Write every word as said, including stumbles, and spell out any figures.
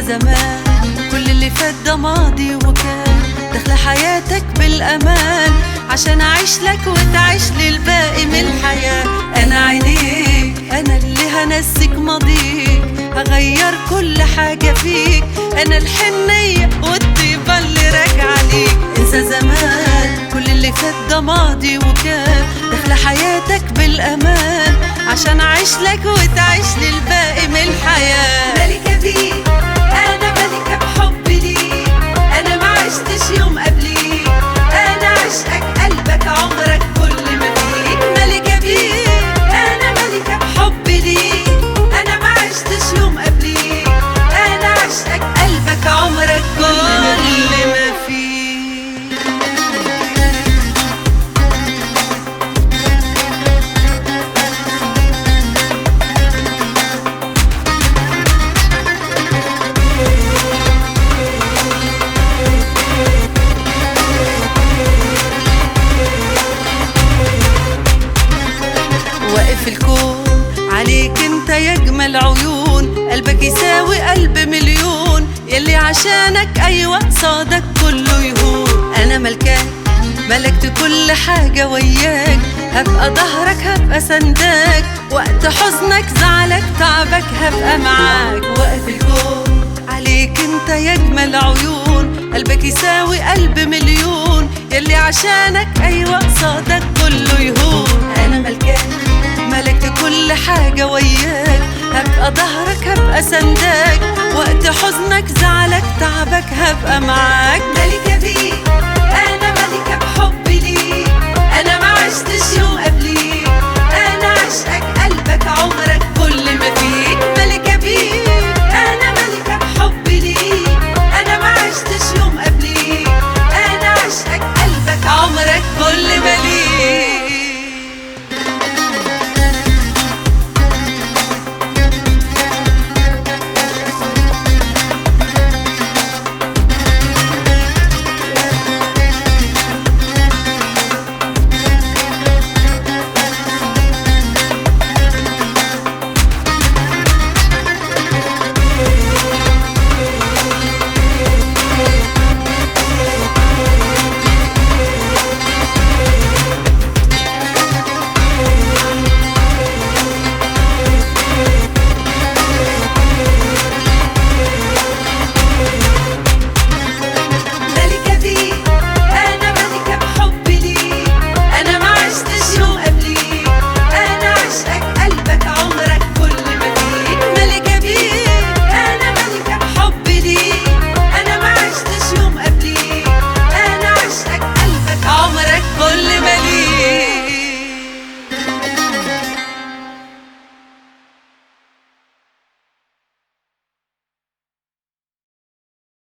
زمان كل اللي فات ده ماضي وكان، داخلة حياتك بالأمان عشان أعيش لك وتعيش للباقي من الحياة. أنا عينيك، أنا اللي هنسيك ماضيك، هغير كل حاجة فيك، أنا الحنية والطيبة اللي راجعة ليك. انسى زمان كل اللي فات ده ماضي وكان، داخلة حياتك بالأمان عشان أعيش لك وتعيش للباقي من الحياة. ملكة بيك، أنا ملكة بحبي ليك، أنا ما عشتش يوم قبليك، أنا عشقك قلبك عمرك كل ما فيك. ملكة بيك، أنا ملكة بحبي ليك، أنا ما عشتش يوم قبليك، أنا عشقك قلبك عمرك كل ما فيك. واقف الكون عليك انت يا اجمل عيون، قلبك يساوي قلب مليون، يلي عشانك ايوه صادك كله يهون. انا ملكاك، ملكت كل حاجة وياك، هبقى ظهرك هبقى سنداك، وقت حزنك زعلك تعبك هبقى معاك. واقف الكون عليك انت يا اجمل عيون، قلبك يساوي قلب مليون، يلي عشانك ايوه صادك كله يهون. انا ملكاك، ملكت كل حاجة وياك، هبقى ظهرك هبقى سنداك، وقت حزنك زعلك تعبك هبقى معاك. ملكة